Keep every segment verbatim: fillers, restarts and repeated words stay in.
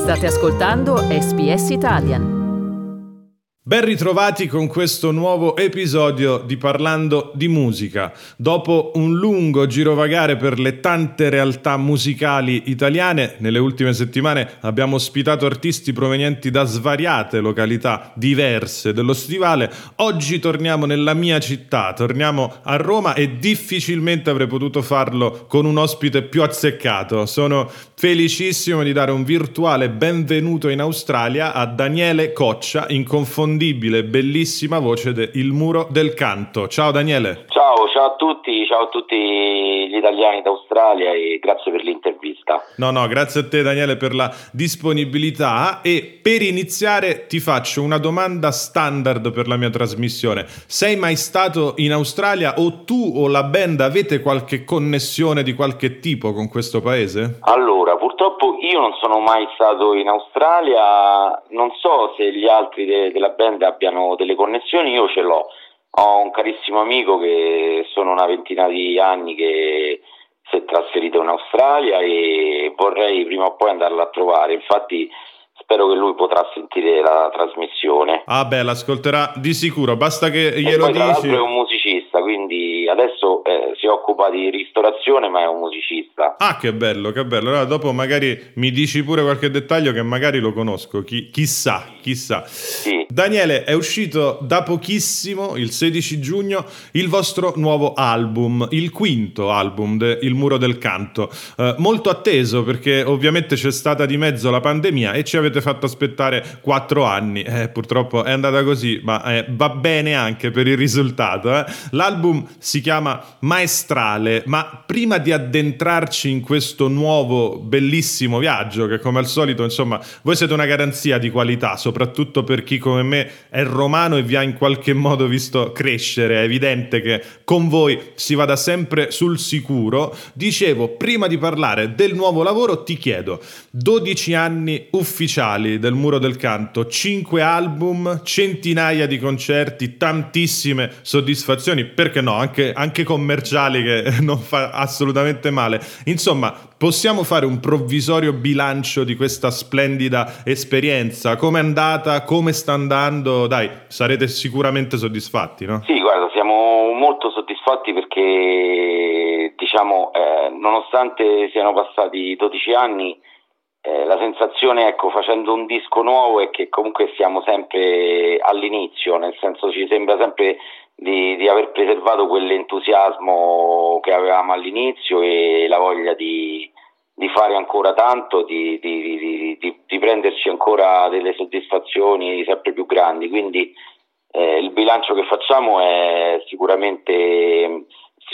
State ascoltando S B S Italian. Ben ritrovati con questo nuovo episodio di Parlando di Musica. Dopo un lungo girovagare per le tante realtà musicali italiane, nelle ultime settimane abbiamo ospitato artisti provenienti da svariate località diverse dello stivale. Oggi torniamo nella mia città, torniamo a Roma e difficilmente avrei potuto farlo con un ospite più azzeccato. Sono felicissimo di dare un virtuale benvenuto in Australia a Daniele Coccia, inconfondibile, bellissima voce de Il Muro del Canto. Ciao Daniele. Ciao, ciao a tutti, ciao a tutti gli italiani d'Australia e grazie per l'intervista. No, no, grazie a te Daniele per la disponibilità e per iniziare ti faccio una domanda standard per la mia trasmissione. Sei mai stato in Australia o tu o la band avete qualche connessione di qualche tipo con questo paese? Allora, purtroppo io non sono mai stato in Australia, non so se gli altri de- della band abbiano delle connessioni, io ce l'ho. Ho un carissimo amico che sono una ventina di anni che si è trasferito in Australia e vorrei prima o poi andarlo a trovare, infatti spero che lui potrà sentire la trasmissione. Ah beh, l'ascolterà di sicuro, basta che glielo e poi, tra dici. l'altro è un musicista, quindi adesso eh, si occupa di ristorazione, ma è un musicista. Ah, che bello, che bello. Allora dopo magari mi dici pure qualche dettaglio che magari lo conosco, Chi, chissà, chissà. Sì. Daniele, è uscito da pochissimo, il sedici giugno, il vostro nuovo album, il quinto album de Il Muro del Canto, eh, molto atteso perché ovviamente c'è stata di mezzo la pandemia e ci avete fatto aspettare quattro anni, eh, purtroppo è andata così, ma eh, va bene anche per il risultato. Eh. L'album si chiama Maestrale, ma prima di addentrarci in questo nuovo bellissimo viaggio, che come al solito, insomma, voi siete una garanzia di qualità, soprattutto per chi come me è romano e vi ha in qualche modo visto crescere, è evidente che con voi si vada sempre sul sicuro. Dicevo, prima di parlare del nuovo lavoro ti chiedo, dodici anni ufficiali del Muro del Canto, cinque album, centinaia di concerti, tantissime soddisfazioni, perché no, anche, anche commerciali, che non fa assolutamente male. Insomma, possiamo fare un provvisorio bilancio di questa splendida esperienza? Come è andata? Come sta andando? Dai, sarete sicuramente soddisfatti, no? Sì, guarda, siamo molto soddisfatti perché, diciamo, eh, nonostante siano passati dodici anni, eh, la sensazione, ecco, facendo un disco nuovo è che comunque siamo sempre all'inizio, nel senso ci sembra sempre di, di aver preservato quell'entusiasmo che avevamo all'inizio e la voglia di, di fare ancora tanto, di, di, di, di, di prenderci ancora delle soddisfazioni sempre più grandi, quindi eh, il bilancio che facciamo è sicuramente,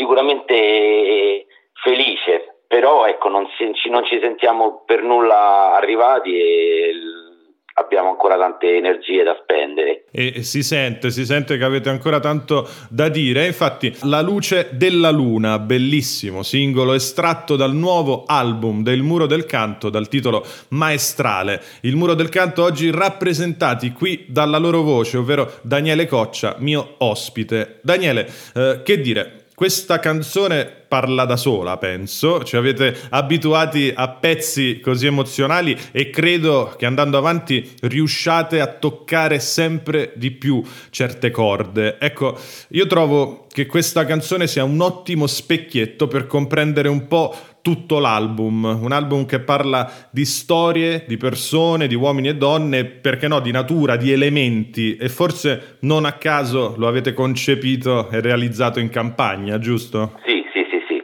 sicuramente felice, però ecco non, si, non ci sentiamo per nulla arrivati e abbiamo ancora tante energie da spendere. E si sente, si sente che avete ancora tanto da dire. Infatti, La luce della luna, bellissimo singolo estratto dal nuovo album del Muro del Canto dal titolo Maestrale. Il Muro del Canto oggi rappresentati qui dalla loro voce, ovvero Daniele Coccia, mio ospite. Daniele, eh, che dire? Questa canzone parla da sola, penso, ci avete abituati a pezzi così emozionali e credo che andando avanti riusciate a toccare sempre di più certe corde. Ecco, io trovo che questa canzone sia un ottimo specchietto per comprendere un po' tutto l'album, un album che parla di storie, di persone, di uomini e donne, perché no, di natura, di elementi, e forse non a caso lo avete concepito e realizzato in campagna, giusto? Sì, sì, sì, sì.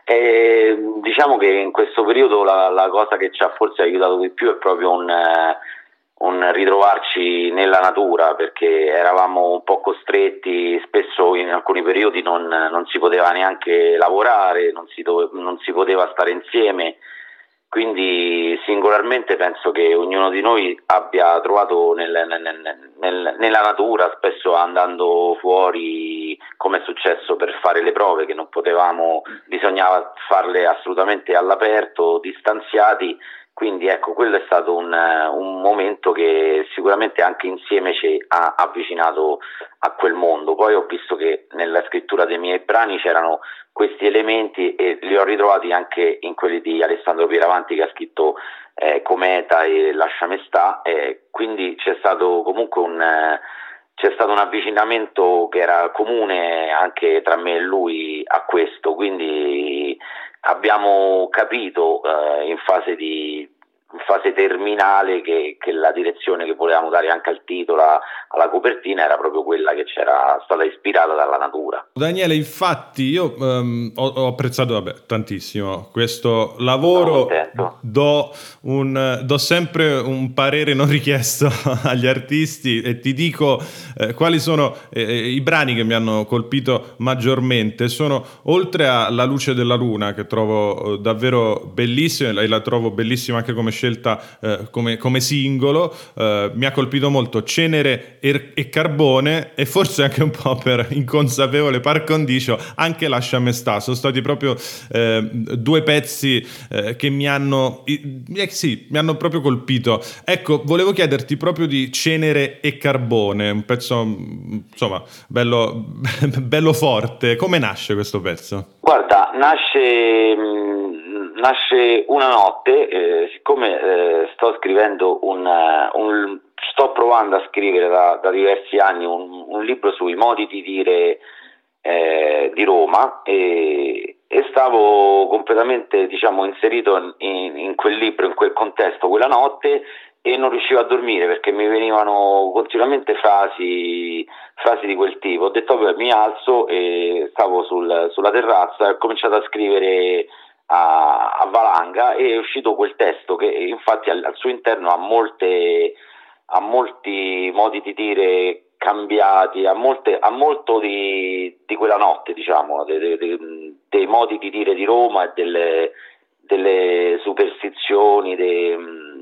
E, diciamo che in questo periodo la, la cosa che ci ha forse aiutato di più è proprio un, un ritrovarci nella natura, perché eravamo un po' costretti, spesso in alcuni periodi non, non si poteva neanche lavorare, non si, dove, non si poteva stare insieme, quindi singolarmente penso che ognuno di noi abbia trovato nel, nel, nel, nella natura, spesso andando fuori, come è successo per fare le prove, che non potevamo, bisognava farle assolutamente all'aperto, distanziati, quindi ecco, quello è stato un, un momento che sicuramente anche insieme ci ha avvicinato a quel mondo. Poi ho visto che nella scrittura dei miei brani c'erano questi elementi e li ho ritrovati anche in quelli di Alessandro Pieravanti, che ha scritto eh, Cometa e Lasciami sta, eh, quindi c'è stato comunque un eh, c'è stato un avvicinamento che era comune anche tra me e lui a questo, quindi abbiamo capito eh, in fase di in fase terminale che, che la direzione che volevamo dare anche al titolo, alla copertina, era proprio quella che c'era stata ispirata dalla natura. Daniele, infatti io um, ho, ho apprezzato vabbè, tantissimo questo lavoro, do, un, do sempre un parere non richiesto agli artisti e ti dico eh, quali sono eh, i brani che mi hanno colpito maggiormente. Sono, oltre a La luce della luna, che trovo davvero bellissima e la trovo bellissima anche come scelta eh, come, come singolo, eh, mi ha colpito molto Cenere e, e Carbone, e forse anche un po' per inconsapevole par condicio anche Lasciami sta. Sono stati proprio eh, due pezzi eh, che mi hanno eh, sì, mi hanno proprio colpito. Ecco, volevo chiederti proprio di Cenere e Carbone, un pezzo insomma bello, bello forte. Come nasce questo pezzo? Guarda, nasce nasce una notte, eh, siccome eh, sto scrivendo un, un sto provando a scrivere da, da diversi anni un, un libro sui modi di dire eh, di Roma, e, e stavo completamente, diciamo, inserito in, in quel libro, in quel contesto, quella notte, e non riuscivo a dormire perché mi venivano continuamente frasi frasi di quel tipo. Ho detto vabbè, mi alzo, e stavo sul, sulla terrazza e ho cominciato a scrivere a, a valanga, e è uscito quel testo che infatti al, al suo interno ha molte ha molti modi di dire cambiati, ha molte ha molto di, di quella notte, diciamo, de, de, de, dei modi di dire di Roma e delle, delle superstizioni, de,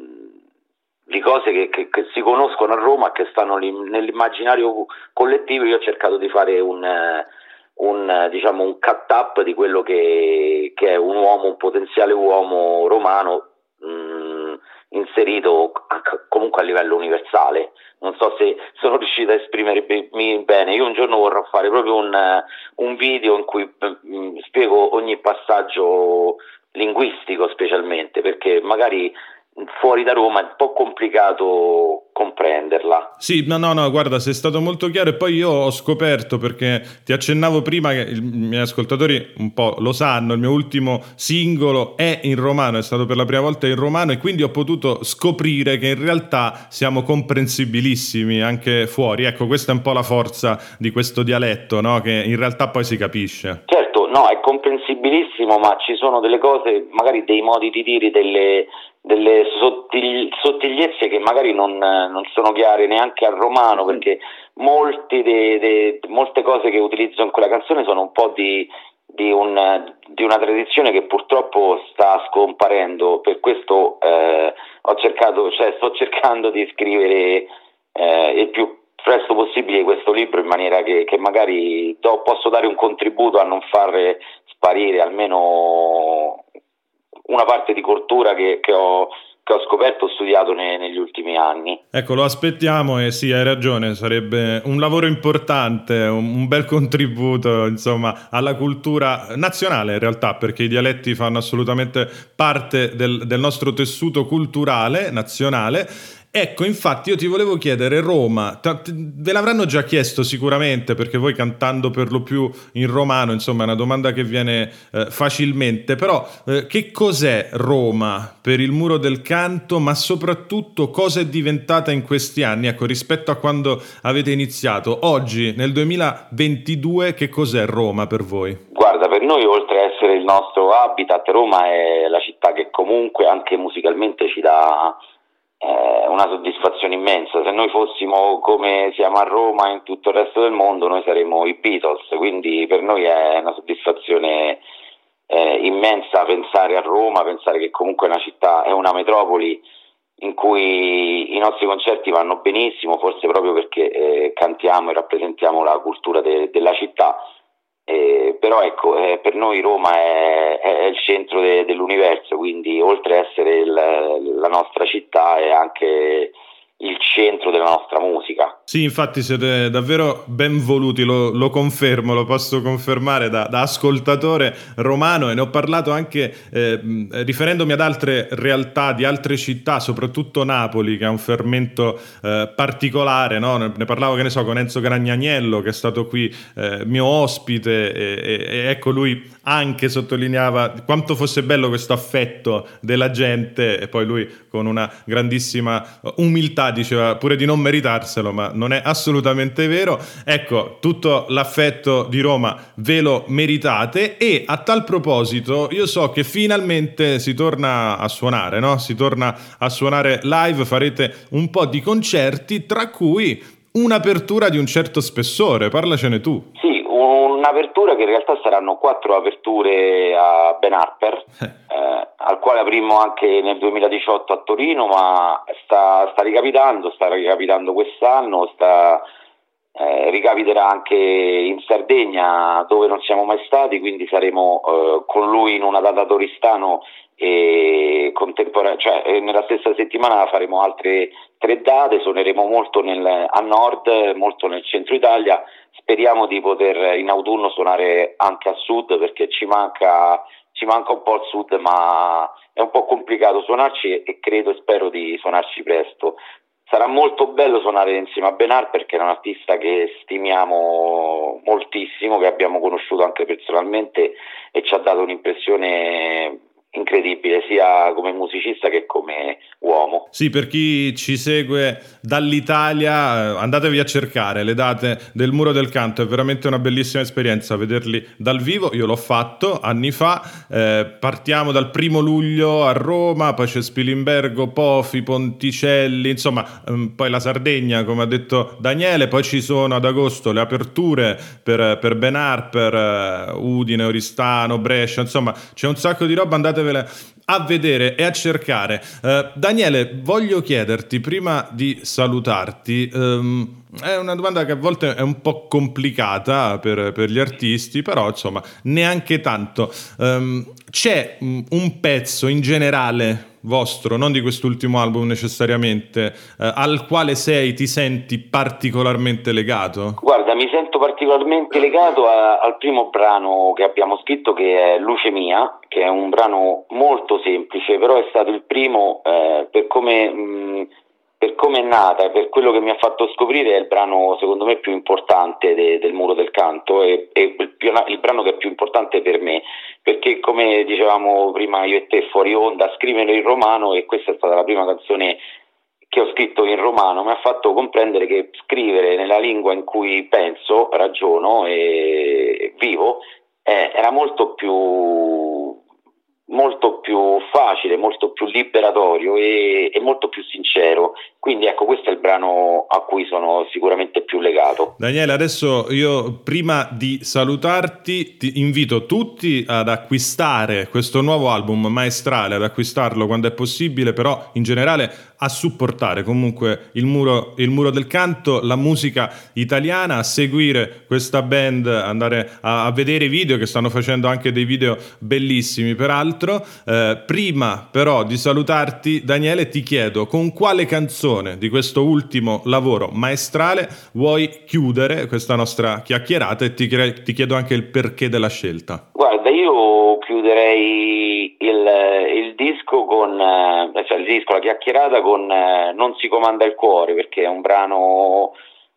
di cose che, che, che si conoscono a Roma, che stanno nell'immaginario collettivo. Io ho cercato di fare un, un diciamo un cut up di quello che, che è un uomo, un potenziale uomo romano, mh, inserito comunque a livello universale. Non so se sono riuscito a esprimermi bene. Io un giorno vorrò fare proprio un, un video in cui mh, spiego ogni passaggio linguistico, specialmente perché magari fuori da Roma è un po' complicato comprenderla. Sì, no, no, no, guarda, sei stato molto chiaro. E poi io ho scoperto, perché ti accennavo prima, che i miei ascoltatori un po' lo sanno, il mio ultimo singolo è in romano, è stato per la prima volta in romano, e quindi ho potuto scoprire che in realtà siamo comprensibilissimi anche fuori. Ecco, questa è un po' la forza di questo dialetto, no? Che in realtà poi si capisce. Certo, no, è comprensibilissimo, ma ci sono delle cose, magari dei modi di dire, delle delle sottigli, sottigliezze che magari non, non sono chiare neanche al romano, perché molti de, de, molte cose che utilizzo in quella canzone sono un po' di, di, un, di una tradizione che purtroppo sta scomparendo. Per questo eh, ho cercato, cioè sto cercando di scrivere eh, il più presto possibile questo libro, in maniera che, che magari do, posso dare un contributo a non far sparire almeno una parte di cultura che, che, ho, che ho scoperto, ho studiato ne, negli ultimi anni. Ecco, lo aspettiamo, e sì, hai ragione, sarebbe un lavoro importante, un, un bel contributo, insomma, alla cultura nazionale in realtà, perché i dialetti fanno assolutamente parte del, del nostro tessuto culturale nazionale. Ecco, infatti io ti volevo chiedere, Roma, t- t- ve l'avranno già chiesto sicuramente, perché voi cantando per lo più in romano, insomma è una domanda che viene eh, facilmente, però eh, che cos'è Roma per il Muro del Canto, ma soprattutto cosa è diventata in questi anni, ecco, rispetto a quando avete iniziato? Oggi, nel duemilaventidue, che cos'è Roma per voi? Guarda, per noi, oltre a essere il nostro habitat, Roma è la città che comunque anche musicalmente ci dà Eh, una soddisfazione immensa. Se noi fossimo come siamo a Roma e in tutto il resto del mondo, noi saremmo i Beatles, quindi per noi è una soddisfazione eh, immensa pensare a Roma, pensare che comunque è una città, è una metropoli in cui i nostri concerti vanno benissimo, forse proprio perché eh, cantiamo e rappresentiamo la cultura de- della città, Eh, però ecco, eh, per noi Roma è, è il centro de, dell'universo, quindi oltre a essere il, la nostra città è anche il centro della nostra musica. Sì, infatti siete davvero ben voluti, lo, lo confermo, lo posso confermare da, da ascoltatore romano, e ne ho parlato anche eh, riferendomi ad altre realtà di altre città, soprattutto Napoli, che ha un fermento eh, particolare, no? Ne parlavo, che ne so, con Enzo Gragnaniello, che è stato qui eh, mio ospite, e, e, e ecco, lui anche sottolineava quanto fosse bello questo affetto della gente, e poi lui con una grandissima umiltà diceva pure di non meritarselo, ma non è assolutamente vero. Ecco, tutto l'affetto di Roma ve lo meritate, e a tal proposito io so che finalmente si torna a suonare, no? Si torna a suonare live, farete un po' di concerti, tra cui un'apertura di un certo spessore, parlacene tu. Sì, un'apertura che in realtà saranno quattro aperture a Ben Harper, eh, al quale aprimmo anche nel duemiladiciotto a Torino, ma sta, sta ricapitando, sta ricapitando quest'anno, sta, eh, ricapiterà anche in Sardegna, dove non siamo mai stati, quindi saremo eh, con lui in una data a Toristano, e contempore- cioè eh, nella stessa settimana faremo altre tre date, suoneremo molto nel, a nord, molto nel centro Italia. Speriamo di poter in autunno suonare anche a sud, perché ci manca, ci manca un po' il sud, ma è un po' complicato suonarci, e credo e spero di suonarci presto. Sarà molto bello suonare insieme a Ben Harper, perché è un artista che stimiamo moltissimo, che abbiamo conosciuto anche personalmente, e ci ha dato un'impressione incredibile sia come musicista che come uomo. Sì, per chi ci segue dall'Italia, andatevi a cercare le date del Muro del Canto, è veramente una bellissima esperienza vederli dal vivo. Io l'ho fatto anni fa, eh, partiamo dal primo luglio a Roma, poi c'è Spilimbergo, Pofi, Ponticelli, insomma ehm, poi la Sardegna, come ha detto Daniele, poi ci sono ad agosto le aperture per, per Ben Harper, eh, Udine, Oristano, Brescia, insomma c'è un sacco di roba, andatevele a vedere e a cercare. Uh, Daniele, voglio chiederti, prima di salutarti, um, è una domanda che a volte è un po' complicata per, per gli artisti, però insomma neanche tanto. Um, c'è un pezzo in generale vostro, non di quest'ultimo album necessariamente, eh, al quale sei, ti senti particolarmente legato? Guarda, mi sento particolarmente legato a, al primo brano che abbiamo scritto, che è Luce Mia, che è un brano molto semplice, però è stato il primo, eh, per come mh, per come è nata e per quello che mi ha fatto scoprire, è il brano secondo me più importante de, del Muro del Canto, e, e il, il brano che è più importante per me, perché come dicevamo prima io e te fuori onda, scrivere in romano, e questa è stata la prima canzone che ho scritto in romano, mi ha fatto comprendere che scrivere nella lingua in cui penso, ragiono e vivo eh, era molto più molto più facile, molto più liberatorio e, e molto più sincero. Quindi ecco, questo è il brano a cui sono sicuramente più legato. Daniele, adesso io prima di salutarti ti invito tutti ad acquistare questo nuovo album maestrale, ad acquistarlo quando è possibile, però in generale a supportare comunque il muro, il Muro del Canto, la musica italiana, a seguire questa band, andare a, a vedere i video, che stanno facendo anche dei video bellissimi peraltro. Eh, prima però di salutarti, Daniele, ti chiedo con quale canzone di questo ultimo lavoro maestrale vuoi chiudere questa nostra chiacchierata, e ti, ti chiedo anche il perché della scelta. Guarda, io chiuderei il, il disco con cioè il disco, la chiacchierata con eh, Non si comanda il cuore, perché è un brano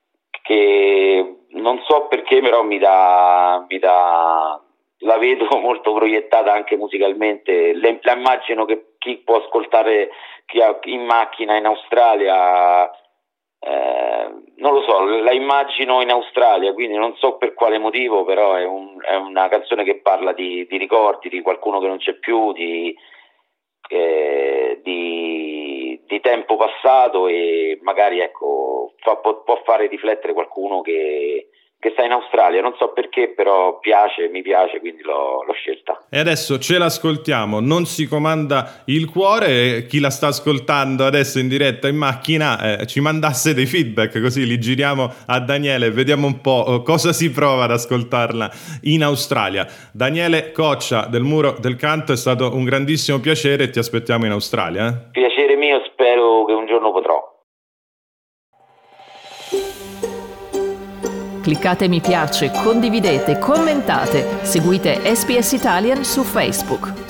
che non so perché, però mi dà mi dà la vedo molto proiettata anche musicalmente. Le, la immagino che chi può ascoltare, chi ha in macchina in Australia, eh, non lo so, la immagino in Australia, quindi non so per quale motivo, però è, un, è una canzone che parla di, di ricordi, di qualcuno che non c'è più, di, eh, di, di tempo passato, e magari ecco fa, può, può fare riflettere qualcuno che che sta in Australia, non so perché, però piace, mi piace, quindi l'ho, l'ho scelta. E adesso ce l'ascoltiamo, Non si comanda il cuore, e chi la sta ascoltando adesso in diretta in macchina eh, ci mandasse dei feedback, così li giriamo a Daniele e vediamo un po' cosa si prova ad ascoltarla in Australia. Daniele Coccia del Muro del Canto, è stato un grandissimo piacere e ti aspettiamo in Australia. Eh? Piacere mio, spero che un giorno potrò. Cliccate mi piace, condividete, commentate, seguite S B S Italian su Facebook.